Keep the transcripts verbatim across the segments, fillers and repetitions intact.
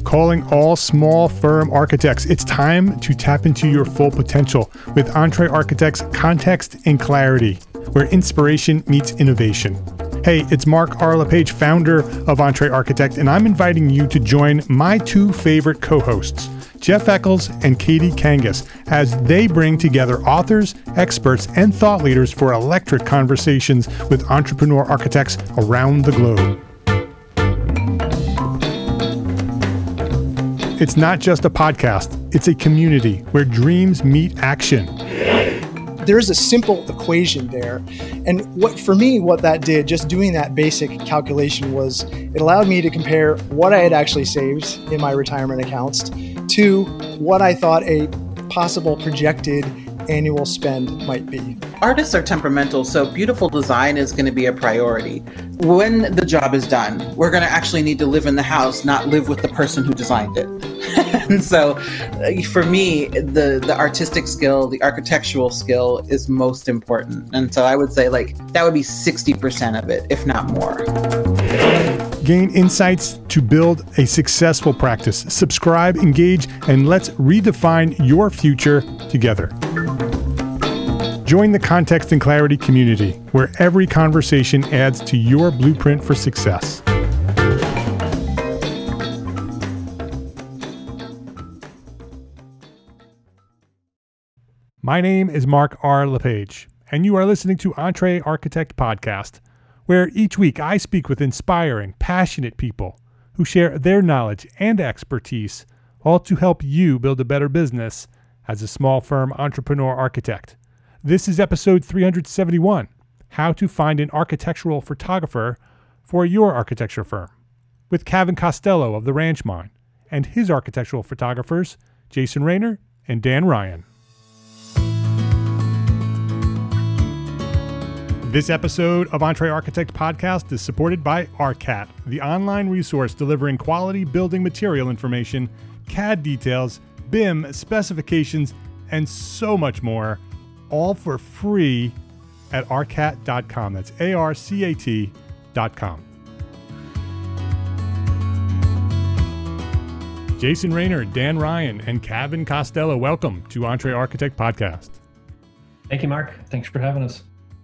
calling all small firm architects. It's time to tap into your full potential with EntreArchitect's Context and Clarity, where inspiration meets innovation. Hey, it's Mark R. LePage, founder of EntreArchitect, and I'm inviting you to join my two favorite co-hosts, Jeff Eccles and Katie Kangas, as they bring together authors, experts, and thought leaders for electric conversations with entrepreneur architects around the globe. It's not just a podcast, it's a community where dreams meet action. There's a simple equation there. And what for me, what that did, just doing that basic calculation, was it allowed me to compare what I had actually saved in my retirement accounts to what I thought a possible projected annual spend might be. Artists are temperamental, so beautiful design is going to be a priority. When the job is done, we're going to actually need to live in the house, not live with the person who designed it. And so for me, the, the artistic skill, the architectural skill is most important. And so I would say like that would be sixty percent of it, if not more. Gain insights to build a successful practice. Subscribe, engage, and let's redefine your future together. Join the Context and Clarity community, where every conversation adds to your blueprint for success. My name is Mark R. LePage, and you are listening to EntreArchitect Podcast, where each week I speak with inspiring, passionate people who share their knowledge and expertise, all to help you build a better business as a small firm entrepreneur architect. This is episode three hundred seventy-one, How to Find an Architectural Photographer for Your Architecture Firm, with Kevin Costello of The Ranch Mine and his architectural photographers, Jason Rayner and Dan Ryan. This episode of EntreArchitect Podcast is supported by ARCAT, the online resource delivering quality building material information, C A D details, B I M specifications, and so much more, all for free at arcat dot com. That's A R C A T dot com. Jason Rayner, Dan Ryan, and Kevin Costello, welcome to EntreArchitect Podcast. Thank you, Mark. Thanks for having us.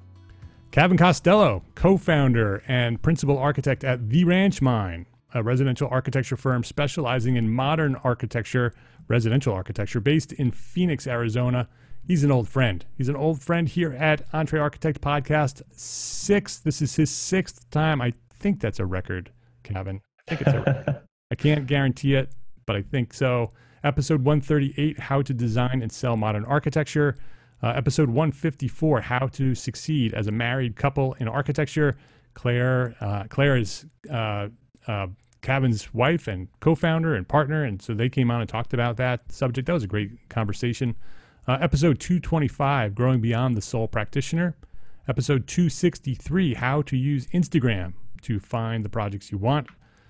Kevin Costello, co-founder and principal architect at The Ranch Mine, a residential architecture firm specializing in modern architecture, residential architecture, based in Phoenix, Arizona. He's an old friend. He's an old friend here at EntreArchitect Podcast. Sixth, this is his sixth time. I think that's a record, Kevin. I think it's a record. I can't guarantee it, but I think so. Episode one thirty-eight, How to Design and Sell Modern Architecture. Uh, episode one fifty-four, How to Succeed as a Married Couple in Architecture. Claire, uh, Claire is uh, uh, Kevin's wife and co-founder and partner, and so they came on and talked about that subject. That was a great conversation. Uh, episode two twenty-five, Growing Beyond the Sole Practitioner. Episode two sixty-three, How to Use Instagram to Find the Projects You Want.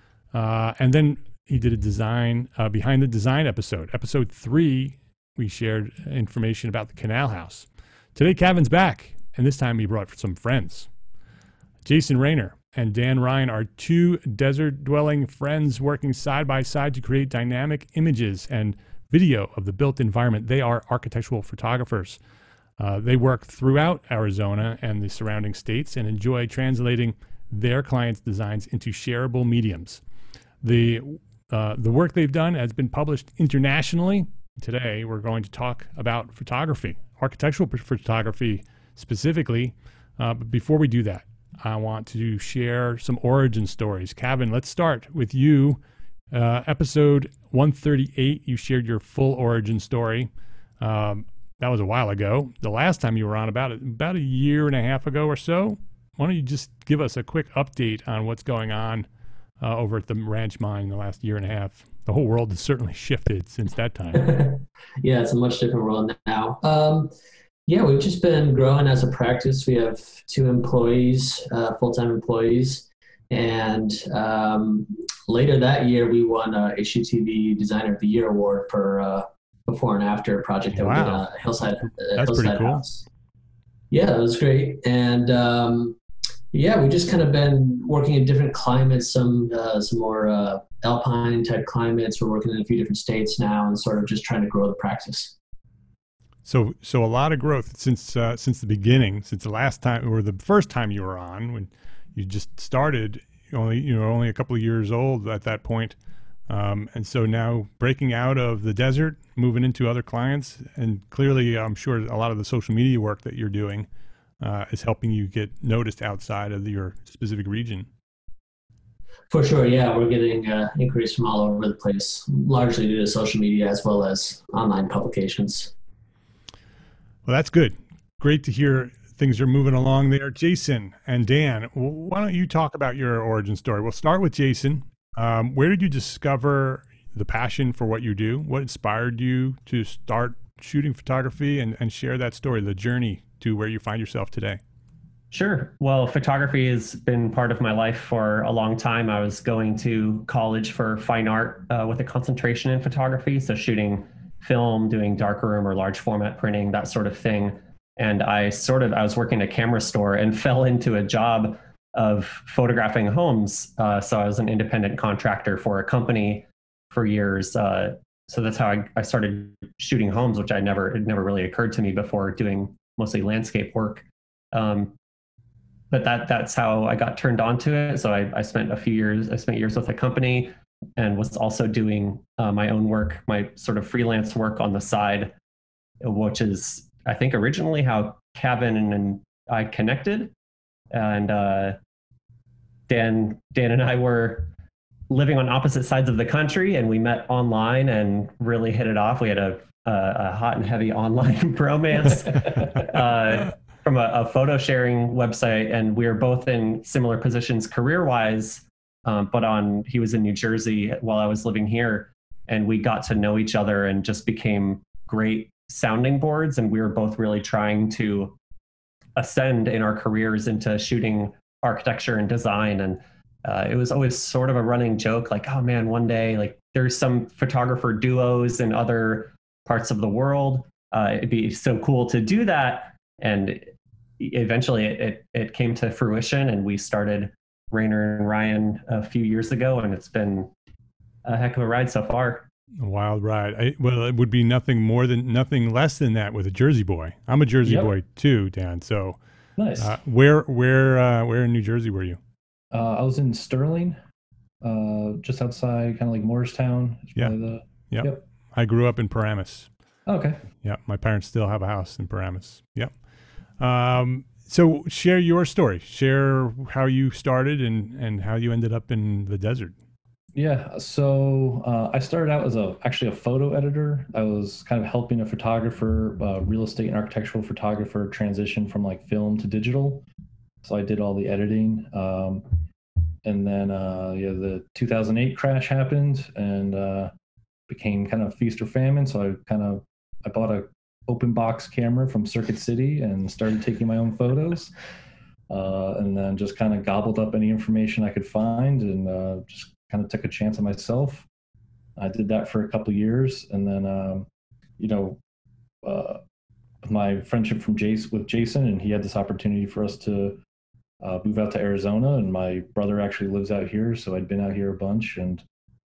Uh, and then he did a design, uh, behind the design episode. Episode three, we shared information about the Canal House. Today, Kevin's back, and this time he brought some friends. Jason Rayner and Dan Ryan are two desert-dwelling friends working side by side to create dynamic images and video of the built environment. They are architectural photographers. Uh, they work throughout Arizona and the surrounding states and enjoy translating their clients' designs into shareable mediums. The, uh, the work they've done has been published internationally. Today, we're going to talk about photography, architectural photography specifically. Uh, but before we do that, I want to share some origin stories. Kevin, let's start with you. Uh, episode one thirty-eight, you shared your full origin story. Um, that was a while ago. The last time you were on, about, about a year and a half ago or so. Why don't you just give us a quick update on what's going on uh, over at the Ranch Mine in the last year and a half? The whole world has certainly shifted since that time. Yeah, it's a much different world now. Um, yeah, we've just been growing as a practice. We have two employees, uh, full-time employees. And um, later that year, we won a H G T V Designer of the Year award for uh, before and after project that wow. we did on Hillside, uh, That's Hillside pretty cool. House. Yeah, it was great. And um, yeah, we just kind of been working in different climates, some uh, some more uh, alpine type climates. We're working in a few different states now, and sort of just trying to grow the practice. So, so a lot of growth since uh, since the beginning, since the last time or the first time you were on, when you just started. Only you know only a couple of years old at that point, um, and so now breaking out of the desert, moving into other clients, and clearly, I'm sure a lot of the social media work that you're doing uh, is helping you get noticed outside of your specific region. For sure, yeah, we're getting uh, inquiries from all over the place, largely due to social media as well as online publications. Well, that's good. Great to hear things are moving along there. Jason and Dan, why don't you talk about your origin story? We'll start with Jason. Um, where did you discover the passion for what you do? What inspired you to start shooting photography, and, and share that story, the journey to where you find yourself today? Sure. Well, photography has been part of my life for a long time. I was going to college for fine art uh, with a concentration in photography. So shooting film, doing darkroom or large format printing, that sort of thing. And I sort of, I was working at a camera store and fell into a job of photographing homes. Uh, so I was an independent contractor for a company for years. Uh, so that's how I, I started shooting homes, which I never, it never really occurred to me before, doing mostly landscape work. Um, but that that's how I got turned on to it. So I, I spent a few years, I spent years with a company and was also doing uh, my own work, my sort of freelance work on the side, which is, I think, originally how Kevin and I connected. And uh, Dan, Dan and I were living on opposite sides of the country, and we met online and really hit it off. We had a, a, a hot and heavy online bromance uh, from a, a photo sharing website, and we were both in similar positions career-wise. Um, but on, he was in New Jersey while I was living here, and we got to know each other and just became great sounding boards. And we were both really trying to ascend in our careers into shooting architecture and design. And uh, it was always sort of a running joke, like, oh man, one day, like there's some photographer duos in other parts of the world. Uh, it'd be so cool to do that. And eventually it, it, it came to fruition, and we started Rainer and Ryan a few years ago, and it's been a heck of a ride so far. A wild ride. I, well, it would be nothing more than nothing less than that with a Jersey boy. I'm a Jersey Yep. boy too, Dan. So, Nice. uh, where, where, uh, where in New Jersey were you? Uh, I was in Sterling, uh, just outside, kind of like Morristown. It's Yeah. probably the- Yep. Yep. I grew up in Paramus. Oh, okay. Yeah, my parents still have a house in Paramus. Yep. Um, so share your story. Share how you started and, and how you ended up in the desert. Yeah. So uh, I started out as a actually a photo editor. I was kind of helping a photographer, uh, real estate and architectural photographer, transition from like film to digital. So I did all the editing. Um, and then uh, yeah, the two thousand eight crash happened, and uh, became kind of feast or famine. So I kind of I bought a open box camera from Circuit City and started taking my own photos. Uh, and then just kind of gobbled up any information I could find, and uh, just kind of took a chance on myself. I did that for a couple of years, and then, um, you know, uh, my friendship from Jason with Jason, and he had this opportunity for us to uh, move out to Arizona, and my brother actually lives out here, so I'd been out here a bunch, and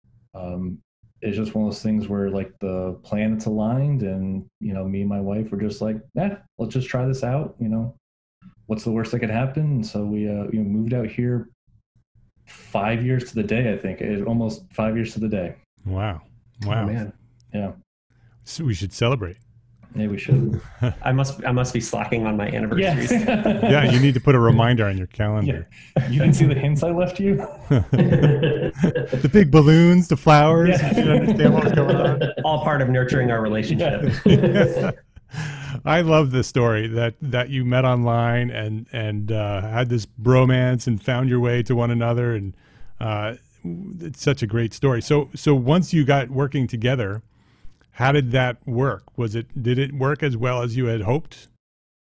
um, it's just one of those things where like the planets aligned, and you know, me and my wife were just like, eh, let's just try this out. You know, what's the worst that could happen? And so we uh, you know, moved out here. Five years to the day, I think. It, almost five years to the day. Wow. Wow. Oh, man. Yeah. So we should celebrate. Yeah, we should. I must I must be slacking on my anniversaries. Yeah. Yeah, you need to put a reminder on your calendar. Yeah. You didn't see the hints I left you? The big balloons, the flowers. Yeah. You didn't understand what was going on. All part of nurturing our relationship. Yeah. I love the story that, that you met online and and uh, had this bromance and found your way to one another, and uh, it's such a great story. So so once you got working together, how did that work? Was it did it work as well as you had hoped?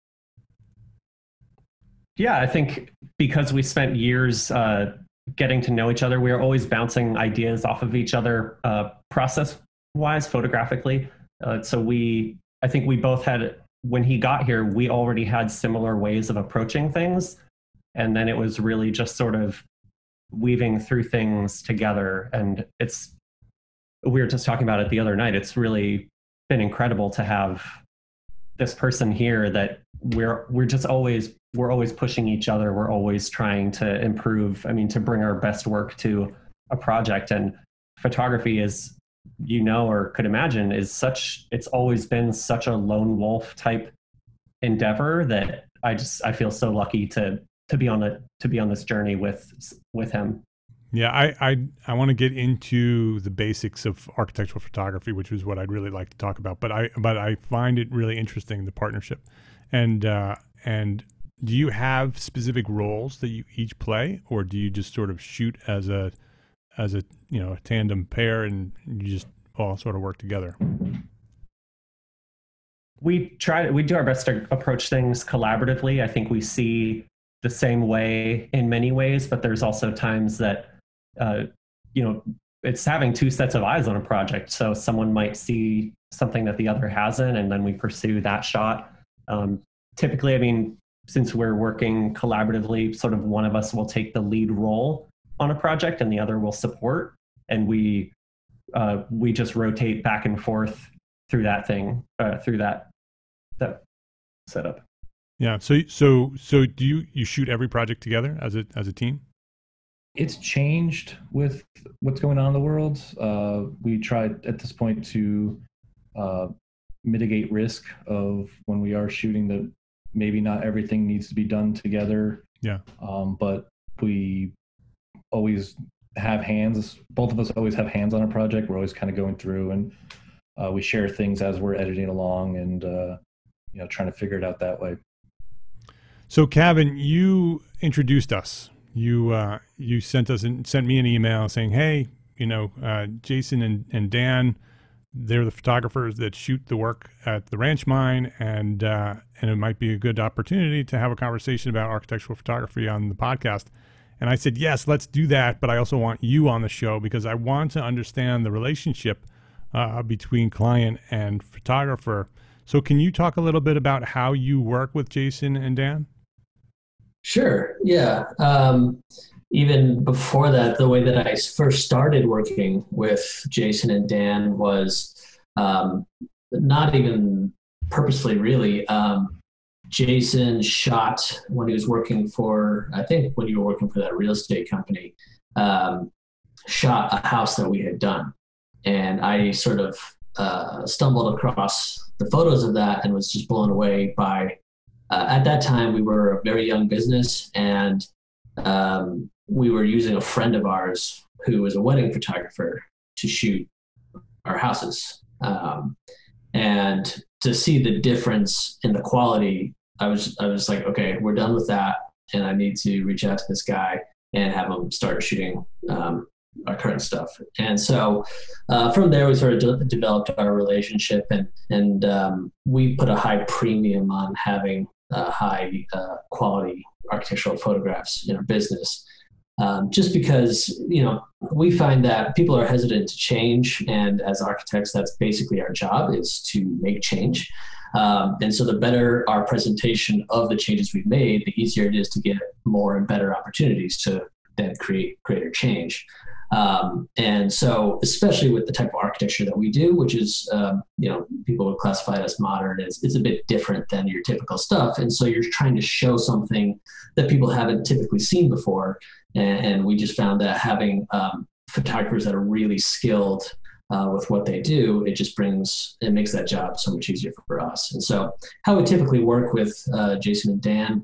Yeah, I think because we spent years uh, getting to know each other, we were always bouncing ideas off of each other, uh, process-wise, photographically. Uh, so we, I think we both had, when he got here, we already had similar ways of approaching things. And then it was really just sort of weaving through things together. And it's, we were just talking about it the other night. It's really been incredible to have this person here that we're, we're just always, we're always pushing each other. We're always trying to improve. I mean, to bring our best work to a project. And photography is, you know, or could imagine, is such, it's always been such a lone wolf type endeavor that I just, I feel so lucky to, to be on the, to be on this journey with, with him. Yeah. I, I, I want to get into the basics of architectural photography, which is what I'd really like to talk about, but I, but I find it really interesting, the partnership. And, uh, and do you have specific roles that you each play, or do you just sort of shoot as a, as a, you know, a tandem pair and you just all sort of work together? We try, we do our best to approach things collaboratively. I think we see the same way in many ways, but there's also times that, uh, you know, it's having two sets of eyes on a project. So someone might see something that the other hasn't, and then we pursue that shot. Um, typically, I mean, since we're working collaboratively, sort of one of us will take the lead role on a project and the other will support. And we, uh, we just rotate back and forth through that thing, uh, through that, that setup. Yeah. So, so, so do you, you shoot every project together as a, as a team? It's changed with what's going on in the world. Uh, we tried at this point to uh, mitigate risk of when we are shooting that maybe not everything needs to be done together. Yeah. Um, but we always have hands. Both of us always have hands on a project. We're always kind of going through, and uh, we share things as we're editing along, and uh, you know, trying to figure it out that way. So, Kevin, you introduced us. You uh, you sent us and sent me an email saying, "Hey, you know, uh, Jason and, and Dan, they're the photographers that shoot the work at the Ranch Mine, and uh, and it might be a good opportunity to have a conversation about architectural photography on the podcast." And I said, "Yes, let's do that, but I also want you on the show because I want to understand the relationship uh, between client and photographer." So, can you talk a little bit about how you work with Jason and Dan? Sure. Yeah. Um, even before that, the way that I first started working with Jason and Dan was um, not even purposely, really. Um, Jason shot when he was working for, I think when you were working for that real estate company, um, shot a house that we had done. And I sort of uh, stumbled across the photos of that and was just blown away by Uh, at that time, we were a very young business, and um, we were using a friend of ours who was a wedding photographer to shoot our houses. Um, and to see the difference in the quality, I was I was like, okay, we're done with that, and I need to reach out to this guy and have him start shooting um, our current stuff. And so uh, from there, we sort of de- developed our relationship, and and um, we put a high premium on having Uh, high uh, quality architectural photographs in our business, um, just because, you know, we find that people are hesitant to change, and as architects, that's basically our job, is to make change. Um, and so the better our presentation of the changes we've made, the easier it is to get more and better opportunities to then create greater change. Um, and so, especially with the type of architecture that we do, which is, um, you know, people would classify it as modern, it's, it's a bit different than your typical stuff. And so you're trying to show something that people haven't typically seen before. And, and we just found that having um, photographers that are really skilled uh, with what they do, it just brings, it makes that job so much easier for us. And so how we typically work with uh, Jason and Dan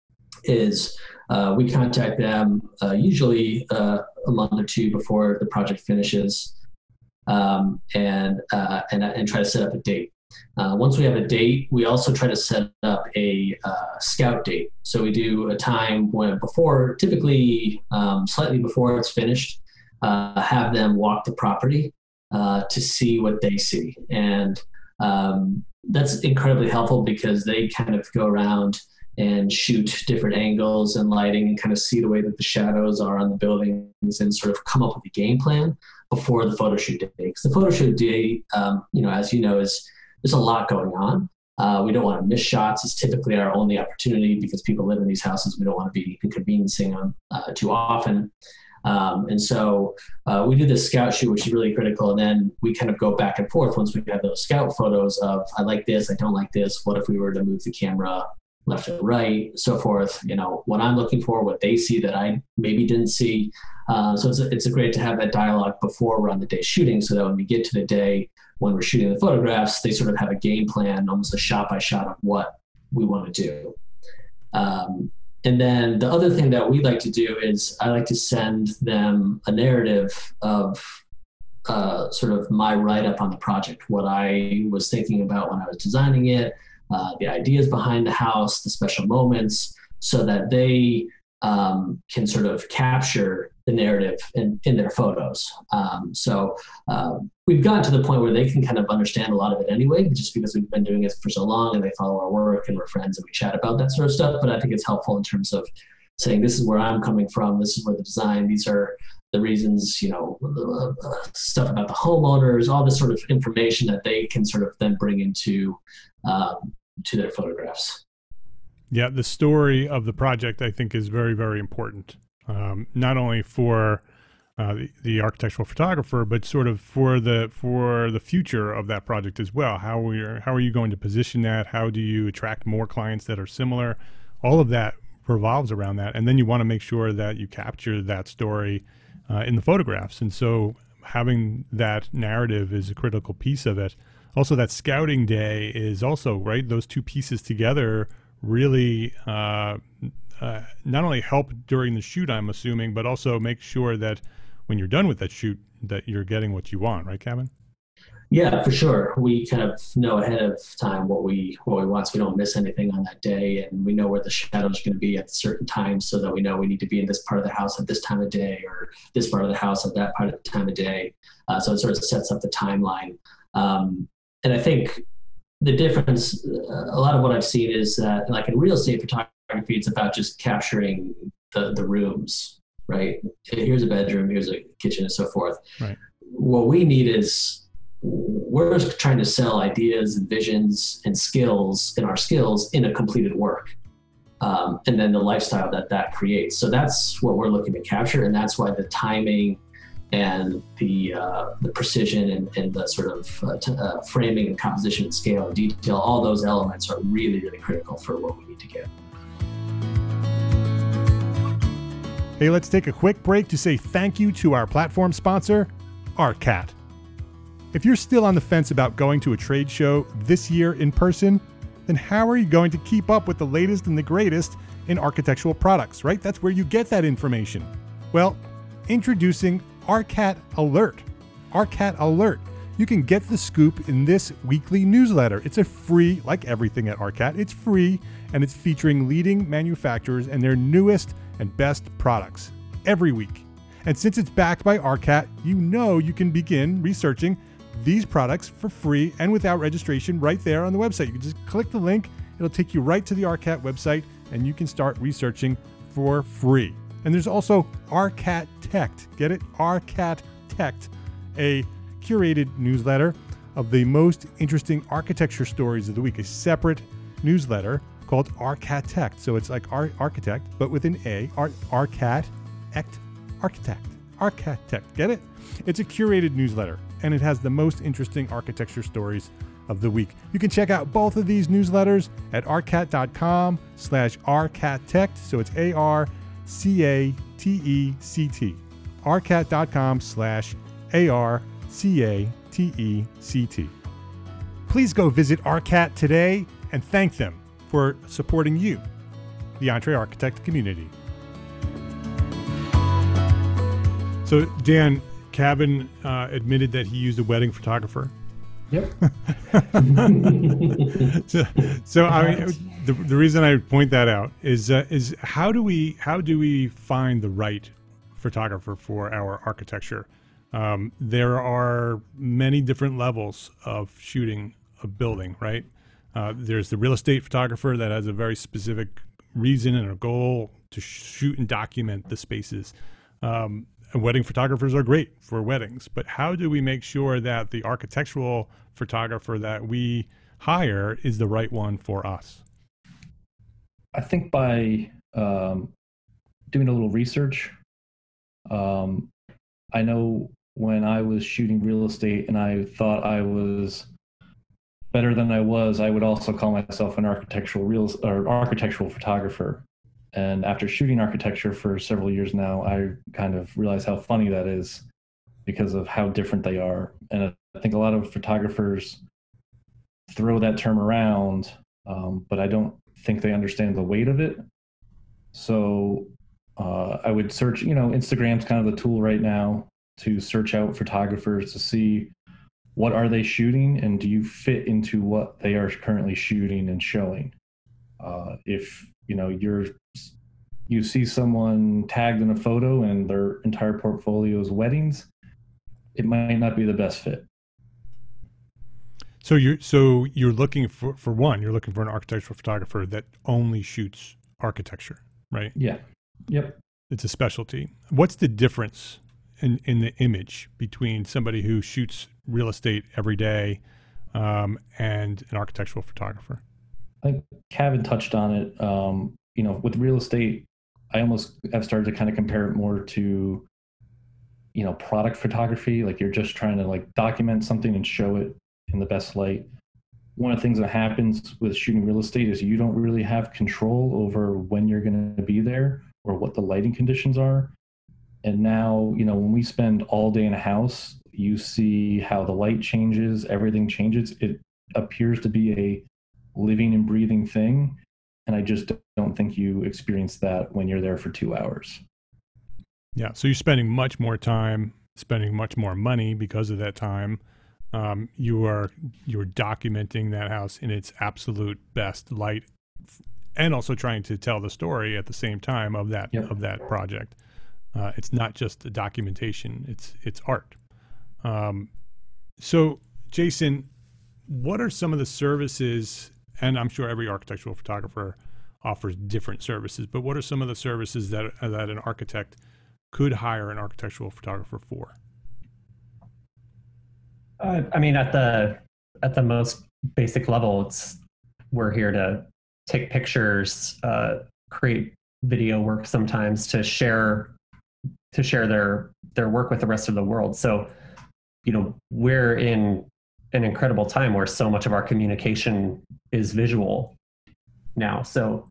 is uh, we contact them uh, usually uh, a month or two before the project finishes, um, and, uh, and and try to set up a date. Uh, once we have a date, we also try to set up a uh, scout date. So we do a time when before, typically um, slightly before it's finished, uh, have them walk the property uh, to see what they see. And um, that's incredibly helpful because they kind of go around and shoot different angles and lighting and kind of see the way that the shadows are on the buildings and sort of come up with a game plan before the photo shoot day. Because the photo shoot day, um, you know, as you know, is there's a lot going on. Uh, we don't want to miss shots. It's typically our only opportunity because people live in these houses. We don't want to be inconveniencing them uh, too often. Um, and so uh, we do this scout shoot, which is really critical. And then we kind of go back and forth once we have those scout photos of, I like this, I don't like this. What if we were to move the camera left and right, so forth, you know, what I'm looking for, what they see that I maybe didn't see. Uh, so it's, a, it's a great to have that dialogue before we're on the day shooting, so that when we get to the day when we're shooting the photographs, they sort of have a game plan, almost a shot by shot of what we want to do. Um, and then the other thing that we like to do is I like to send them a narrative of uh, sort of my write-up on the project, what I was thinking about when I was designing it, Uh, the ideas behind the house, the special moments, so that they um, can sort of capture the narrative in, in their photos. Um, so uh, we've gotten to the point where they can kind of understand a lot of it anyway, just because we've been doing it for so long and they follow our work and we're friends and we chat about that sort of stuff. But I think it's helpful in terms of saying, this is where I'm coming from, this is where the design, these are the reasons, you know, uh, stuff about the homeowners, all this sort of information that they can sort of then bring into um, to their photographs. Yeah, the story of the project, I think, is very, very important, um, not only for uh, the, the architectural photographer, but sort of for the for the future of that project as well. How we are, how are you going to position that? How do you attract more clients that are similar? All of that revolves around that, and then you want to make sure that you capture that story uh, in the photographs. And so, having that narrative is a critical piece of it. Also, that scouting day is also, right, those two pieces together really uh, uh, not only help during the shoot, I'm assuming, but also make sure that when you're done with that shoot, that you're getting what you want, right, Kevin? Yeah, for sure. We kind of know ahead of time what we what we want, so we don't miss anything on that day, and we know where the shadows are going to be at certain times, so that we know we need to be in this part of the house at this time of day, or this part of the house at that part of the time of day. Uh, so it sort of sets up the timeline. Um, And I think the difference, uh, a lot of what I've seen is that, like in real estate photography, it's about just capturing the, the rooms, right? Here's a bedroom, here's a kitchen, and so forth. Right. What we need is, we're trying to sell ideas and visions and skills and our skills in a completed work. Um, and then the lifestyle that that creates. So that's what we're looking to capture. And that's why the timing and the uh, the precision and, and the sort of uh, t- uh, framing and composition and scale and detail, all those elements are really, really critical for what we need to get. Hey, let's take a quick break to say thank you to our platform sponsor, ARCAT. If you're still on the fence about going to a trade show this year in person, then how are you going to keep up with the latest and the greatest in architectural products, right? That's where you get that information. Well, introducing ARCAT Alert. ARCAT Alert. You can get the scoop in this weekly newsletter. It's a free, like everything at ARCAT, it's free, and it's featuring leading manufacturers and their newest and best products every week. And since it's backed by ARCAT, you know you can begin researching these products for free and without registration right there on the website. You can just click the link, it'll take you right to the ARCAT website, and you can start researching for free. And there's also ARCAT Tech. Get it? ARCAT Tech, a curated newsletter of the most interesting architecture stories of the week, a separate newsletter called ARCAT Tech. So it's like Ar- architect, but with an A, Ar- ARCAT, Ect, architect, ARCAT Tech. Get it? It's a curated newsletter, and it has the most interesting architecture stories of the week. You can check out both of these newsletters at arcat.com slash arcattect. So it's A R C A T E C T. arcat.com slash A R C A T E C T. Please go visit ARCAT today and thank them for supporting you, the EntreArchitect community. So, Dan, Kevin uh, admitted that he used a wedding photographer. Yep. so, so I mean, the, the reason I point that out is uh, is how do we how do we find the right photographer for our architecture? Um, there are many different levels of shooting a building, right? Uh, there's the real estate photographer that has a very specific reason and a goal to shoot and document the spaces. Um, And wedding photographers are great for weddings, but how do we make sure that the architectural photographer that we hire is the right one for us? I think by um, doing a little research, Um, I know when I was shooting real estate and I thought I was better than I was, I would also call myself an architectural real or architectural photographer. And after shooting architecture for several years now, I kind of realize how funny that is because of how different they are. And I think a lot of photographers throw that term around, um, but I don't think they understand the weight of it. So uh, I would search, you know, Instagram's kind of the tool right now to search out photographers to see what are they shooting and do you fit into what they are currently shooting and showing. Uh, if, you know, you're, you see someone tagged in a photo and their entire portfolio is weddings, it might not be the best fit. So you're so you're looking for for one, you're looking for an architectural photographer that only shoots architecture, right? Yeah. Yep. It's a specialty. What's the difference in in the image between somebody who shoots real estate every day um, and an architectural photographer? I think Kevin touched on it. Um, you know, with real estate, I almost have started to kind of compare it more to, you know, product photography. Like you're just trying to like document something and show it in the best light. One of the things that happens with shooting real estate is you don't really have control over when you're going to be there or what the lighting conditions are. And now, you know, when we spend all day in a house, you see how the light changes, everything changes. It appears to be a living and breathing thing. And I just don't think you experience that when you're there for two hours. Yeah. So you're spending much more time, spending much more money because of that time. Um, you are you're documenting that house in its absolute best light, and also trying to tell the story at the same time of that Yep. of that project. Uh, it's not just a documentation; it's it's art. Um, so, Jason, what are some of the services? And I'm sure every architectural photographer offers different services, but what are some of the services that that an architect could hire an architectural photographer for? Uh, I mean, at the at the most basic level, it's we're here to take pictures, uh, create video work, sometimes to share to share their their work with the rest of the world. So, you know, we're in an incredible time where so much of our communication is visual now. So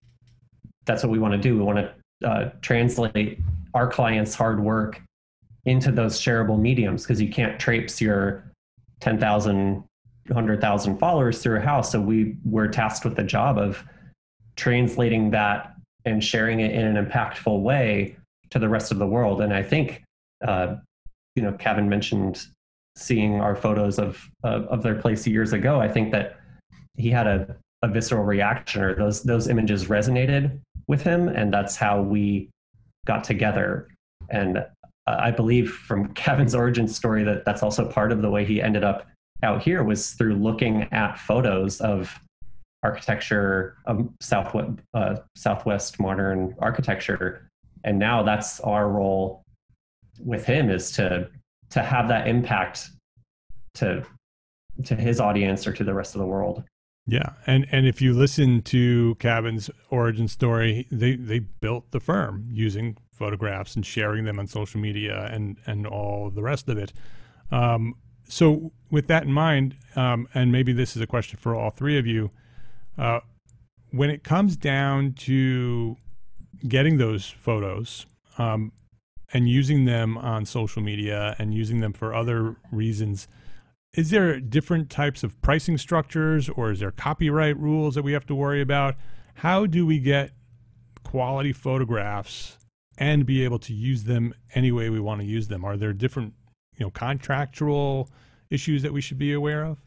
that's what we want to do. We want to uh, translate our clients' hard work into those shareable mediums, because you can't traipse your ten thousand, one hundred thousand followers through a house. So we we're tasked with the job of translating that and sharing it in an impactful way to the rest of the world. And I think, uh, you know, Kevin mentioned seeing our photos of, of of their place years ago. I think that he had a, a visceral reaction, or those those images resonated with him, and that's how we got together. And I believe from Kevin's origin story that that's also part of the way he ended up out here, was through looking at photos of architecture, of Southwest, uh, Southwest modern architecture. And now that's our role with him, is to to have that impact to to his audience or to the rest of the world. Yeah, and and if you listen to Kevin's origin story, they they built the firm using photographs and sharing them on social media and and all of the rest of it. Um, so with that in mind, um, and maybe this is a question for all three of you, uh, when it comes down to getting those photos um, and using them on social media and using them for other reasons, is there different types of pricing structures, or is there copyright rules that we have to worry about? How do we get quality photographs and be able to use them any way we want to use them? Are there different, you know, contractual issues that we should be aware of?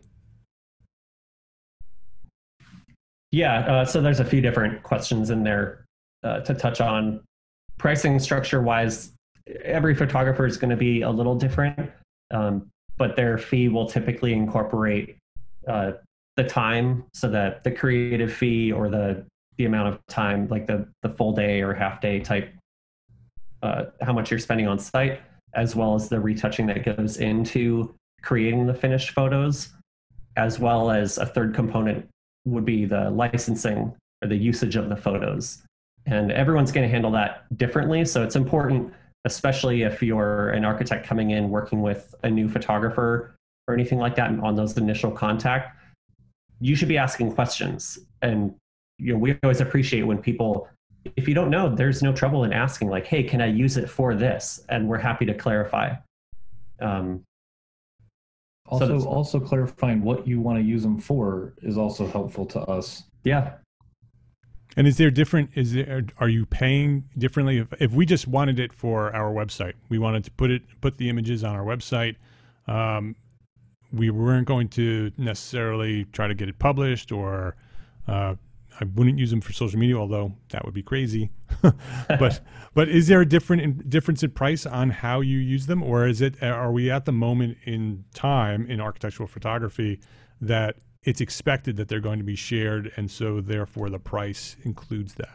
Yeah, uh, so there's a few different questions in there uh, to touch on. Pricing structure wise, every photographer is going to be a little different. Um, but their fee will typically incorporate uh, the time, so that the creative fee or the the amount of time, like the the full day or half day type, uh, how much you're spending on site, as well as the retouching that goes into creating the finished photos, as well as a third component would be the licensing or the usage of the photos. And everyone's going to handle that differently. So it's important especially if you're an architect coming in working with a new photographer or anything like that on those initial contact, you should be asking questions. And you know, we always appreciate when people, if you don't know, there's no trouble in asking, like, hey, can I use it for this? And we're happy to clarify. Um, also, so also clarifying what you want to use them for is also helpful to us. Yeah. And is there different, is there, are you paying differently? If, if we just wanted it for our website, we wanted to put it, put the images on our website, um, we weren't going to necessarily try to get it published, or uh, I wouldn't use them for social media, although that would be crazy. but but is there a different in, difference in price on how you use them, or is it, are we at the moment in time in architectural photography that it's expected that they're going to be shared, and so therefore the price includes that?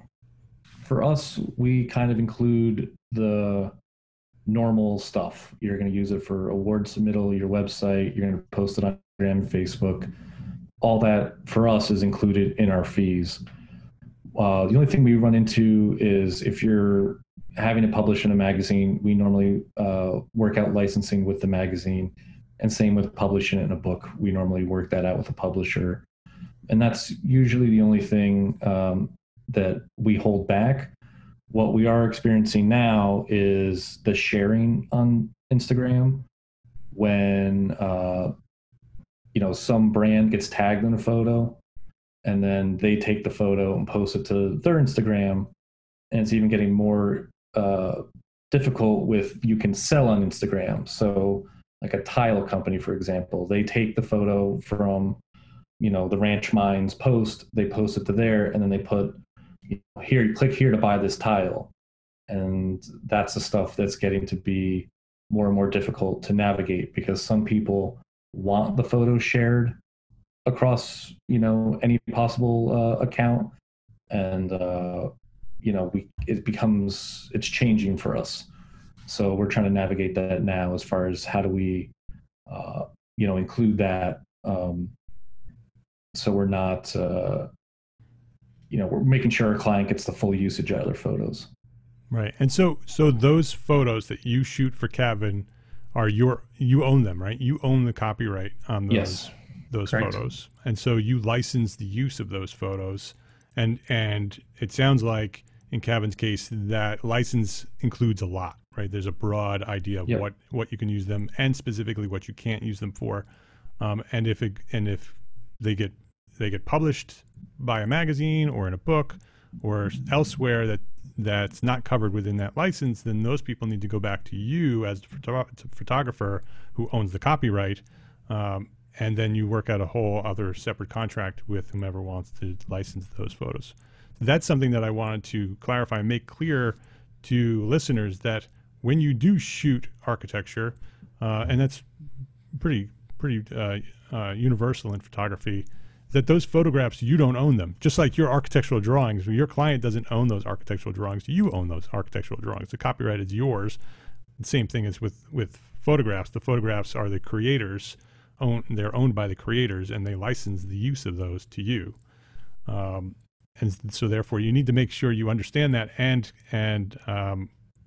For us, we kind of include the normal stuff. You're going to use it for award submittal, your website, you're going to post it on Instagram and Facebook. All that for us is included in our fees. Uh, the only thing we run into is if you're having to publish in a magazine, we normally uh, work out licensing with the magazine, and same with publishing it in a book. We normally work that out with a publisher. And that's usually the only thing um, that we hold back. What we are experiencing now is the sharing on Instagram. When uh, you know, some brand gets tagged in a photo, and then they take the photo and post it to their Instagram, and it's even getting more uh, difficult with, you can sell on Instagram. So like a tile company, for example, they take the photo from, you know, the Ranch Mines post, they post it to there, and then they put, you know, here, click here to buy this tile. And that's the stuff that's getting to be more and more difficult to navigate, because some people want the photo shared across, you know, any possible uh, account. And, uh, you know, we, it becomes, it's changing for us. So we're trying to navigate that now, as far as how do we, uh, you know, include that. Um, so we're not, uh, you know, we're making sure our client gets the full usage out of their photos. Right. And so, so those photos that you shoot for Kavin are your, you own them, right? You own the copyright on those, yes. those Correct. photos. And so you license the use of those photos. And, and it sounds like in Kavin's case, that license includes a lot, right? There's a broad idea of yep. what, what you can use them, and specifically what you can't use them for. Um, and if it, and if they get, they get published by a magazine or in a book or elsewhere that that's not covered within that license, then those people need to go back to you as the photo- photographer who owns the copyright. Um, and then you work out a whole other separate contract with whomever wants to license those photos. That's something that I wanted to clarify and make clear to listeners, that when you do shoot architecture, uh, and that's pretty, pretty uh, uh, universal in photography, that those photographs, you don't own them. Just like your architectural drawings, your client doesn't own those architectural drawings, you own those architectural drawings. The copyright is yours. The same thing as with, with photographs. The photographs are the creators, own, they're owned by the creators, and they license the use of those to you. Um, and so therefore you need to make sure you understand that, and, and um,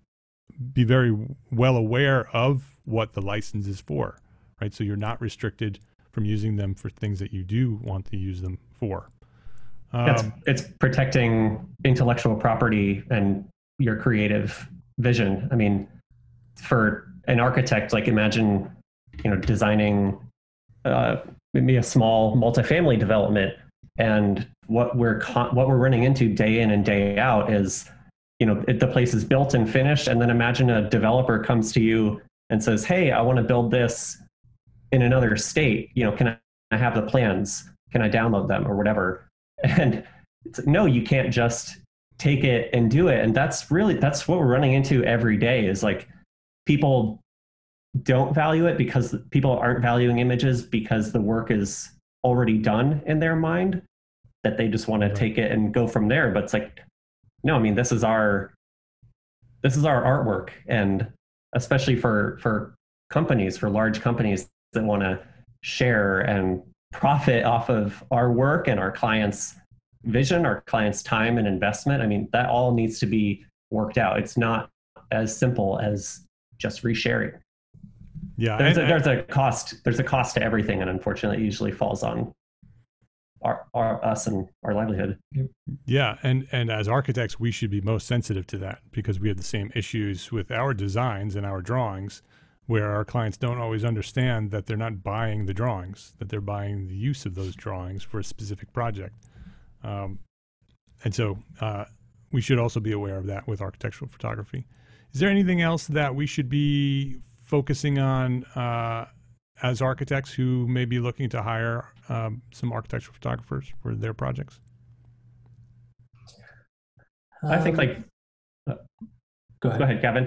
be very well aware of what the license is for, right? So you're not restricted from using them for things that you do want to use them for. Um, it's, it's protecting intellectual property and your creative vision. I mean, for an architect, like imagine, you know, designing uh, maybe a small multifamily development, and what we're con- what we're running into day in and day out is, you know, it, the place is built and finished, and then imagine a developer comes to you and says, "Hey, I want to build this in another state. You know, can I have the plans? Can I download them or whatever?" And it's, no, you can't just take it and do it. And that's really, that's what we're running into every day, is like people don't value it because people aren't valuing images because the work is already done in their mind, that they just want to take it and go from there. But it's like, no, I mean, this is our, this is our artwork. And especially for, for companies, for large companies that want to share and profit off of our work and our clients' vision, our clients' time and investment. I mean, that all needs to be worked out. It's not as simple as just resharing. Yeah, there's, and, a, there's a cost. There's a cost to everything, and unfortunately, it usually falls on our, our us and our livelihood. Yeah, and and as architects, we should be most sensitive to that because we have the same issues with our designs and our drawings, where our clients don't always understand that they're not buying the drawings, that they're buying the use of those drawings for a specific project. Um, and so uh, we should also be aware of that with architectural photography. Is there anything else that we should be focusing on uh, as architects who may be looking to hire um, some architectural photographers for their projects? I think like, uh, Go ahead. go ahead, Kevin.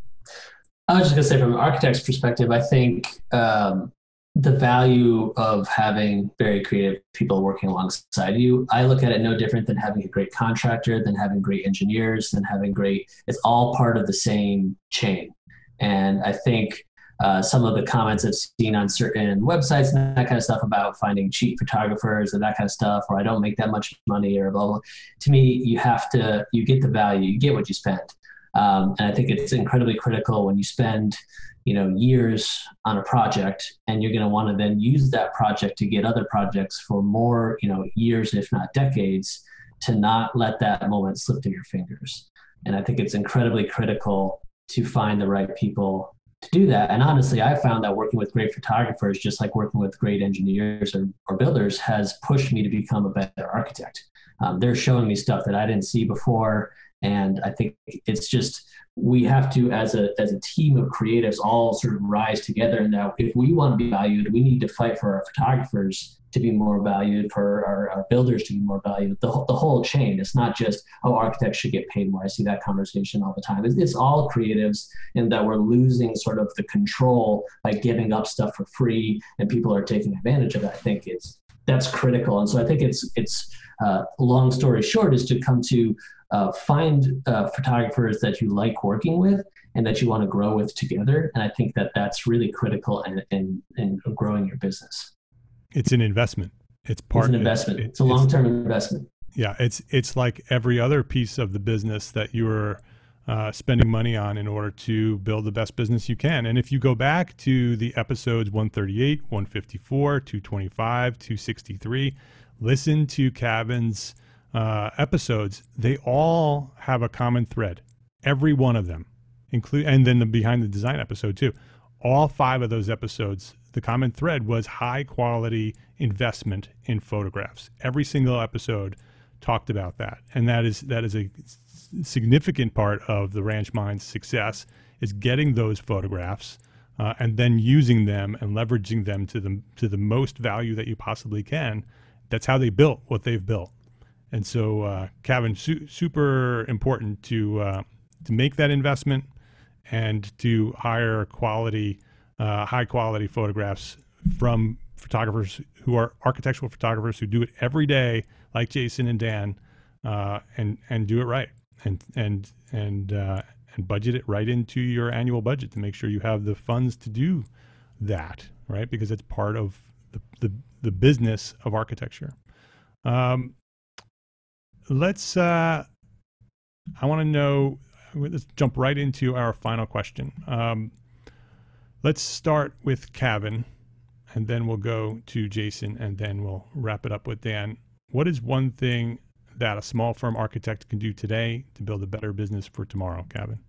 I was just going to say, from an architect's perspective, I think um, the value of having very creative people working alongside you, I look at it no different than having a great contractor, than having great engineers, than having great, it's all part of the same chain. And I think uh, some of the comments I've seen on certain websites and that kind of stuff about finding cheap photographers and that kind of stuff, or I don't make that much money or blah, blah. To me, you have to, you get the value, you get what you spend. Um, and I think it's incredibly critical when you spend, you know, years on a project and you're going to want to then use that project to get other projects for more, you know, years, if not decades, to not let that moment slip through your fingers. And I think it's incredibly critical to find the right people to do that. And honestly, I found that working with great photographers, just like working with great engineers or, or builders, has pushed me to become a better architect. Um, they're showing me stuff that I didn't see before. And I think it's just, we have to, as a as a team of creatives, all sort of rise together. And now if we want to be valued, we need to fight for our photographers to be more valued, for our, our builders to be more valued, the, the whole chain. It's not just, oh, architects should get paid more. I see that conversation all the time. It's, it's all creatives, and that we're losing sort of the control by giving up stuff for free, and people are taking advantage of it. I think it's, that's critical. And so I think it's, it's uh, long story short is to come to uh, find uh, photographers that you like working with and that you want to grow with together. And I think that that's really critical in, in, in growing your business. It's an investment. It's part It's an investment. It, it, it's a long-term it's, investment. Yeah. It's, it's like every other piece of the business that you're uh, spending money on in order to build the best business you can. And if you go back to the episodes one thirty-eight, one fifty-four, two twenty-five, two sixty-three, listen to Kevin's uh, episodes, they all have a common thread. Every one of them, include, and then the behind the design episode too. All five of those episodes, the common thread was high quality investment in photographs. Every single episode talked about that. And that is, that is a significant part of the Ranch Mind's success, is getting those photographs uh, and then using them and leveraging them to the, to the most value that you possibly can. That's how they built what they've built. And so, uh, Kevin, su- super important to, uh, to make that investment and to hire quality, uh, high quality photographs from photographers who are architectural photographers who do it every day, like Jason and Dan, uh, and, and do it right. And, and, and, uh, and budget it right into your annual budget to make sure you have the funds to do that, right? Because it's part of the, the, the business of architecture. Um, let's, uh, I want to know, let's jump right into our final question. Um, let's start with Kevin, and then we'll go to Jason, and then we'll wrap it up with Dan. What is one thing that a small firm architect can do today to build a better business for tomorrow, Kevin?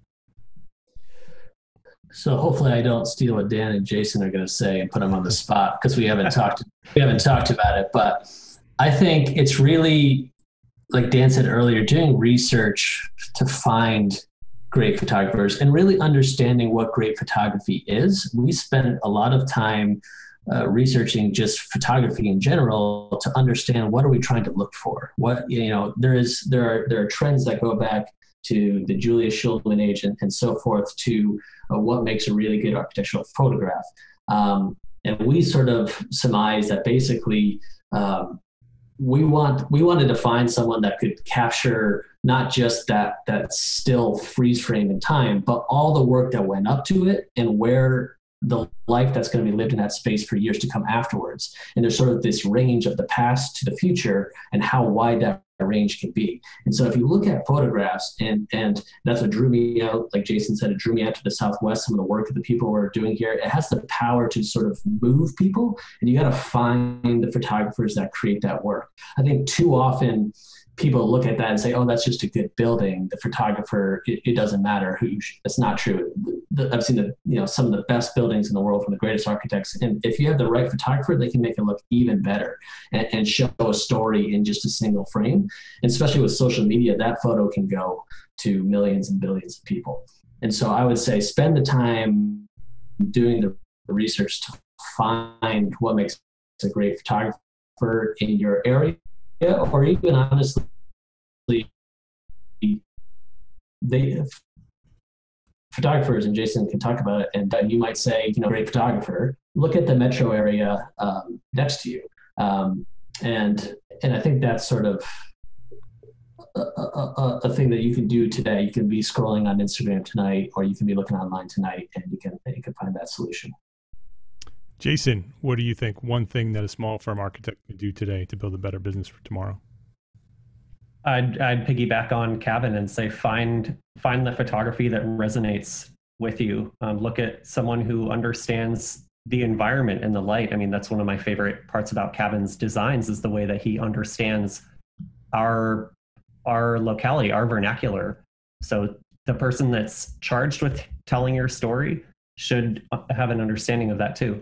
So hopefully I don't steal what Dan and Jason are going to say and put them on the spot, because we haven't talked we haven't talked about it. But I think it's really, like Dan said earlier, doing research to find great photographers and really understanding what great photography is. We spend a lot of time uh, researching just photography in general to understand what are we trying to look for. What, you know, there is there are there are trends that go back to the Julia Schulman age and, and so forth to uh, what makes a really good architectural photograph. Um, and we sort of surmise that basically um, we want we wanted to find someone that could capture not just that that still freeze frame in time, but all the work that went up to it and where the life that's going to be lived in that space for years to come afterwards. And there's sort of this range of the past to the future and how wide that range can be. And so if you look at photographs, and and that's what drew me out, like Jason said, it drew me out to the Southwest, some of the work that the people were doing here. It has the power to sort of move people, and you got to find the photographers that create that work. I think too often people look at that and say, oh, that's just a good building. The photographer, it, it doesn't matter who you, that's not true. The, I've seen the, you know, some of the best buildings in the world from the greatest architects. And if you have the right photographer, they can make it look even better and, and show a story in just a single frame. And especially with social media, that photo can go to millions and billions of people. And so I would say spend the time doing the research to find what makes a great photographer in your area. Yeah, or even honestly, they photographers, and Jason can talk about it, and uh, you might say, you know, great photographer, look at the metro area um, next to you. Um, and and I think that's sort of a, a, a thing that you can do today. You can be scrolling on Instagram tonight, or you can be looking online tonight, and you can you can find that solution. Jason, what do you think? One thing that a small firm architect could do today to build a better business for tomorrow? I'd, I'd piggyback on Kevin and say find find the photography that resonates with you. Um, look at someone who understands the environment and the light. I mean, that's one of my favorite parts about Kevin's designs is the way that he understands our our locality, our vernacular. So the person that's charged with telling your story should have an understanding of that too.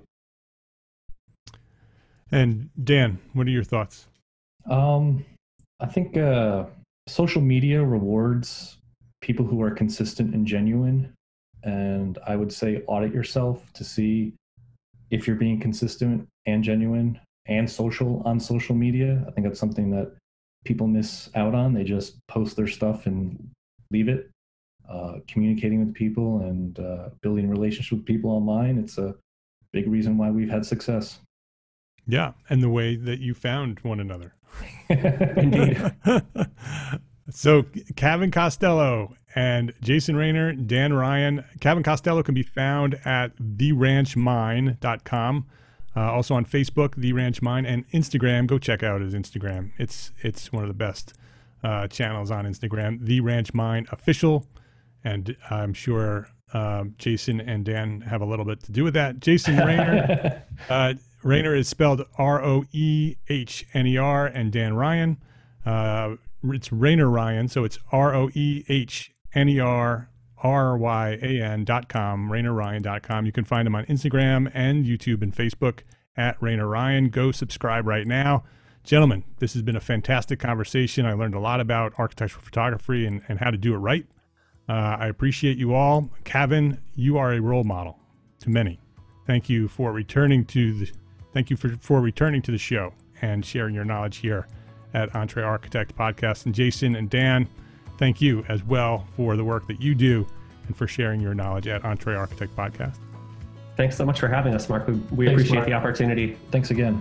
And Dan, what are your thoughts? Um, I think uh, social media rewards people who are consistent and genuine. And I would say audit yourself to see if you're being consistent and genuine and social on social media. I think that's something that people miss out on. They just post their stuff and leave it. Uh, communicating with people and uh, building relationships with people online, it's a big reason why we've had success. Yeah, and the way that you found one another. Indeed. So Kevin Costello and Jason Raynor, Dan Ryan. Kevin Costello can be found at the ranch mine dot com. Uh, also on Facebook, The Ranch Mine, and Instagram. Go check out his Instagram. It's it's one of the best uh, channels on Instagram. The Ranch Mine Official. And I'm sure uh, Jason and Dan have a little bit to do with that. Jason Raynor. uh, Raynor is spelled R O E H N E R, and Dan Ryan. Uh, it's Raynor Ryan, so it's R O E H N E R R Y A N dot com, Raynor Ryan dot com. You can find him on Instagram and YouTube and Facebook at Raynor Ryan. Go subscribe right now. Gentlemen, this has been a fantastic conversation. I learned a lot about architectural photography and, and how to do it right. Uh, I appreciate you all. Kevin, you are a role model to many. Thank you for returning to the thank you for, for returning to the show and sharing your knowledge here at Entre Architect Podcast. And Jason and Dan, thank you as well for the work that you do and for sharing your knowledge at Entre Architect Podcast. Thanks so much for having us, Mark. We, we Thanks, appreciate Mark. the opportunity. Thanks again.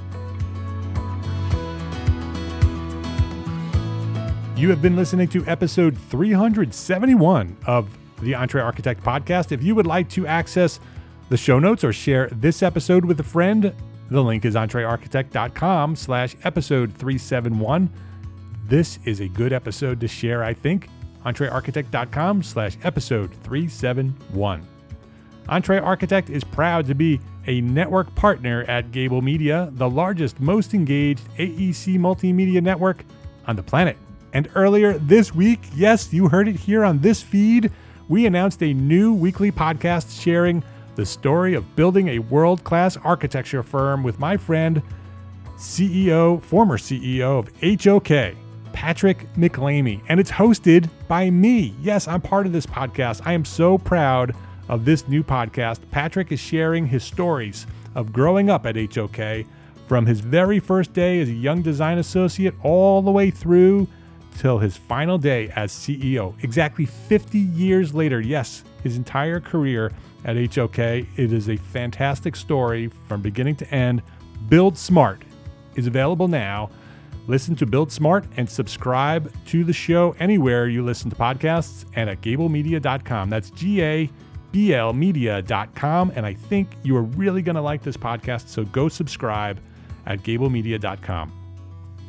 You have been listening to episode three hundred seventy-one of the Entre Architect Podcast. If you would like to access the show notes or share this episode with a friend, the link is entrearchitect.com slash episode 371. This is a good episode to share, I think. entrearchitect.com slash episode 371. Entre Architect is proud to be a network partner at Gable Media, the largest, most engaged A E C multimedia network on the planet. And earlier this week, yes, you heard it here on this feed, we announced a new weekly podcast sharing the story of building a world-class architecture firm with my friend, C E O, former C E O of H O K, Patrick McLamey. And it's hosted by me. Yes, I'm part of this podcast. I am so proud of this new podcast. Patrick is sharing his stories of growing up at H O K from his very first day as a young design associate all the way through till his final day as C E O. Exactly fifty years later, yes, his entire career at H O K. It is a fantastic story from beginning to end. Build Smart is available now. Listen to Build Smart and subscribe to the show anywhere you listen to podcasts and at gable media dot com. That's G A B L media dot com. And I think you are really going to like this podcast, so go subscribe at gable media dot com.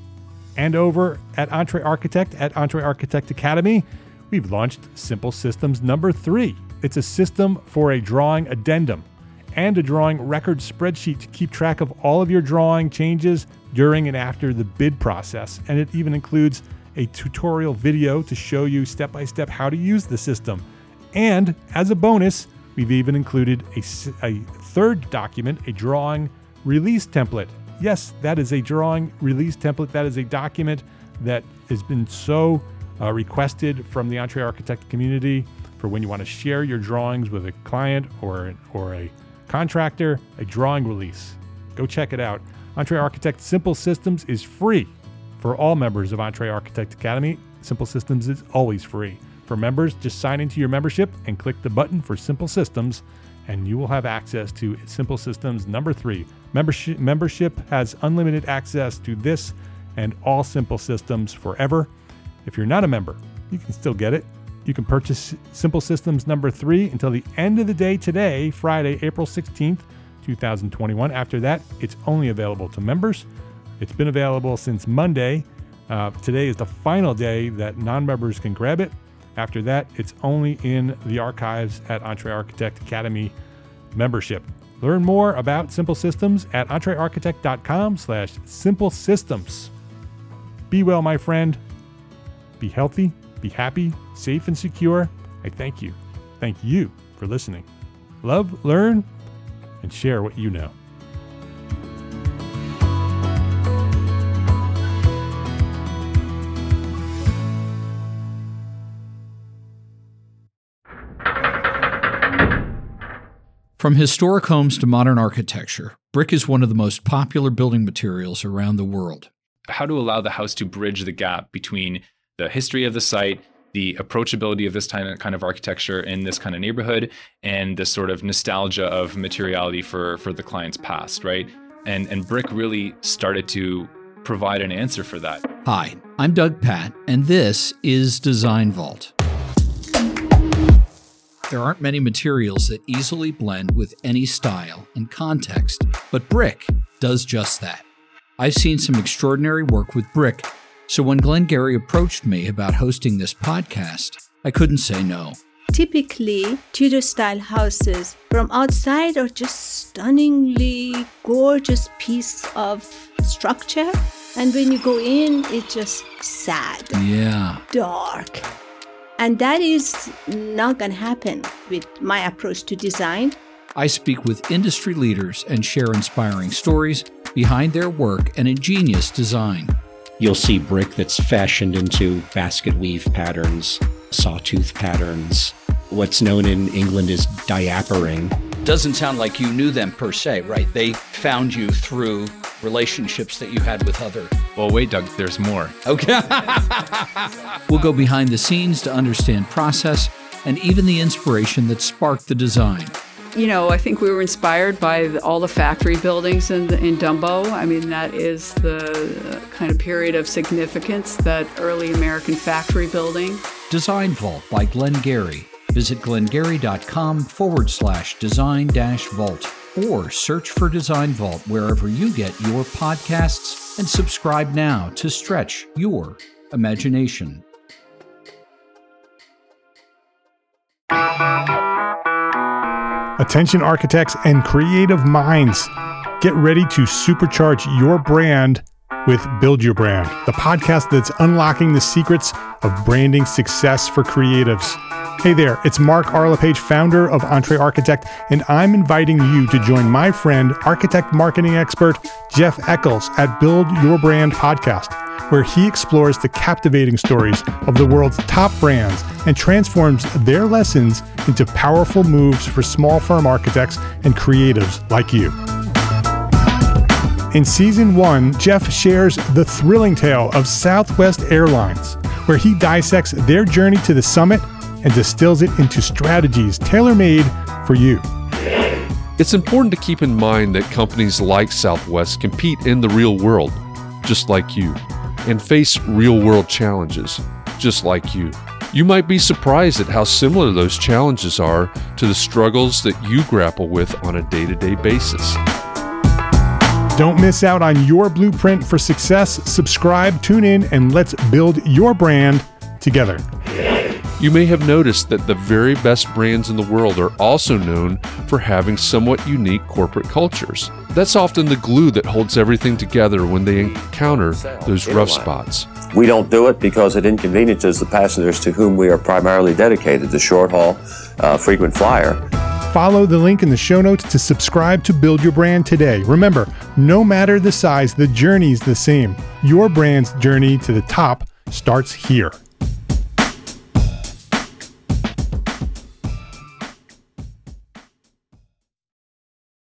And over at Entre Architect at Entre Architect Academy, we've launched Simple Systems number three. It's a system for a drawing addendum and a drawing record spreadsheet to keep track of all of your drawing changes during and after the bid process. And it even includes a tutorial video to show you step-by-step how to use the system. And as a bonus, we've even included a, a third document, a drawing release template. Yes, that is a drawing release template. That is a document that has been so uh, requested from the Entre Architect community for when you want to share your drawings with a client or, or a contractor, a drawing release. Go check it out. Entre Architect Simple Systems is free for all members of Entre Architect Academy. Simple Systems is always free. For members, just sign into your membership and click the button for Simple Systems, and you will have access to Simple Systems number three. Membership, membership has unlimited access to this and all Simple Systems forever. If you're not a member, you can still get it. You can purchase Simple Systems number three until the end of the day today, Friday, April sixteenth, twenty twenty-one. After that, it's only available to members. It's been available since Monday. Uh, today is the final day that non-members can grab it. After that, it's only in the archives at Entre Architect Academy membership. Learn more about Simple Systems at entrearchitect.com slash simple systems. Be well, my friend. Be healthy, be happy, safe, and secure. I thank you. Thank you for listening. Love, learn, and share what you know. From historic homes to modern architecture, brick is one of the most popular building materials around the world. How to allow the house to bridge the gap between the history of the site, the approachability of this kind of architecture in this kind of neighborhood, and the sort of nostalgia of materiality for, for the client's past, right? And, and brick really started to provide an answer for that. Hi, I'm Doug Patt, and this is Design Vault. There aren't many materials that easily blend with any style and context, but brick does just that. I've seen some extraordinary work with brick, so when Glenn Gary approached me about hosting this podcast, I couldn't say no. Typically, Tudor-style houses from outside are just stunningly gorgeous piece of structure, and when you go in, it's just sad, yeah, dark. And that is not going to happen with my approach to design. I speak with industry leaders and share inspiring stories behind their work and ingenious design. You'll see brick that's fashioned into basket weave patterns, sawtooth patterns, what's known in England as diapering. Doesn't sound like you knew them per se, right? They found you through relationships that you had with other... Well, wait, Doug, there's more. Okay. We'll go behind the scenes to understand process and even the inspiration that sparked the design. You know, I think we were inspired by the, all the factory buildings in, in Dumbo. I mean, that is the kind of period of significance, that early American factory building. Design Vault by Glenn Gary. Visit glengary.com forward slash design dash vault or search for Design Vault wherever you get your podcasts and subscribe now to stretch your imagination. Attention architects and creative minds, get ready to supercharge your brand with Build Your Brand, the podcast that's unlocking the secrets of branding success for creatives. Hey there, it's Mark Arlepage, founder of Entre Architect, and I'm inviting you to join my friend, architect marketing expert Jeff Eccles at Build Your Brand podcast, where he explores the captivating stories of the world's top brands and transforms their lessons into powerful moves for small firm architects and creatives like you. In season one, Jeff shares the thrilling tale of Southwest Airlines, where he dissects their journey to the summit and distills it into strategies tailor-made for you. It's important to keep in mind that companies like Southwest compete in the real world, just like you, and face real-world challenges, just like you. You might be surprised at how similar those challenges are to the struggles that you grapple with on a day-to-day basis. Don't miss out on your blueprint for success. Subscribe, tune in, and let's build your brand together. You may have noticed that the very best brands in the world are also known for having somewhat unique corporate cultures. That's often the glue that holds everything together when they encounter those rough spots. We don't do it because it inconveniences the passengers to whom we are primarily dedicated, the short haul, uh, frequent flyer. Follow the link in the show notes to subscribe to Build Your Brand today. Remember, no matter the size, the journey's the same. Your brand's journey to the top starts here.